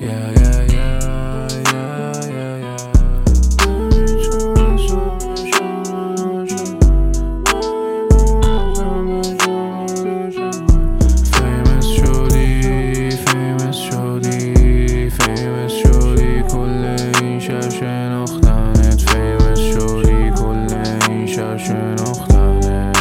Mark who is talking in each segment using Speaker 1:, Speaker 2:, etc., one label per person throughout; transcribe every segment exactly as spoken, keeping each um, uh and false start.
Speaker 1: yeah, yeah, yeah, yeah, yeah, yeah. Famous شدی famous شدی famous شدی کل این شهر شناختنت famous شدی کل این شهر شناختنت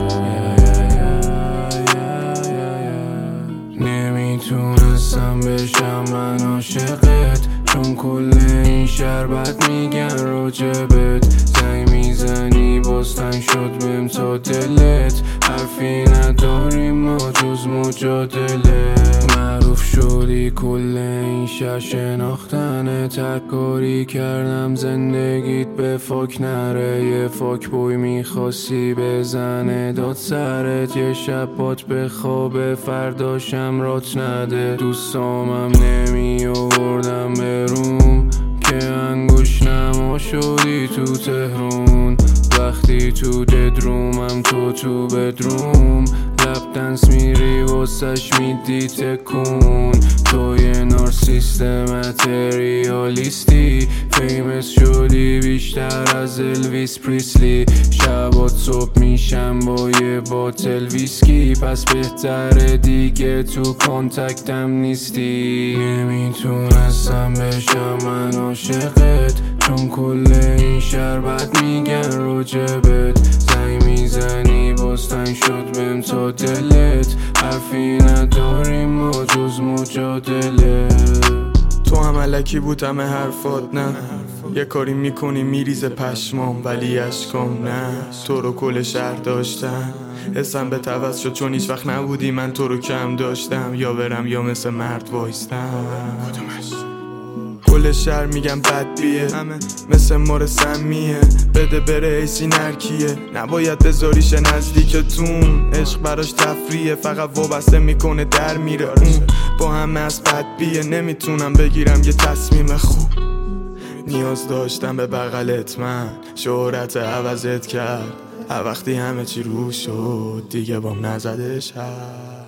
Speaker 1: نمیتونستم بشم من عاشقت چون کل این شهر بد میگن راجبت زنگ میزنی باز تنگ شد بهم تا دلت حرفی نداریم ما جز مجادله معروف شدی کل این شهر شناختنت هر کاری کردم زندگیت به فاک نره یه فاک بوی میخواستی بزنه داد سرت یه شب بات به خواب فرداشم رات نده دوستامم نمی آوردم بروم که انگوش نما شدی تو تهرون وقتی تو ددرومم تو تو بدروم لب دنس میری واسش میدی تکون تو یه نارسیست متریالیستی فیمس شدی بیشتر از الویس پریسلی شبات صبح میشم با یه باتل ویسکی پس بهتره دیگه تو کانتکتم نیستی نمیتونستم بشم من عاشقت چون کل این شهر بد میگن راجبت زنگ میزنی باز تنگ شد بهم تا دلت حرفی نداریم ما جز مجادله
Speaker 2: تو هم الکی بود همه حرفات نه یه کاری میکنی میریزه پشمام ولی اشکام نه تو رو کل شهر داشتم حسم به توز شد چون هیچ وقت نبودی من تو رو کم داشتم یا برم یا مثل مرد وایستم کل شهر میگم بد بیه مثل مار سمیه بده بره ایسی نرکیه نباید بذاریش نزدیکتون عشق براش تفریه فقط وابسته میکنه در میره اون با همه از بد بیه نمیتونم بگیرم یه تصمیم خوب نیاز داشتم به بغلت من شهرت عوضت کرد وقتی همه چی رو شد دیگه بام نزده شد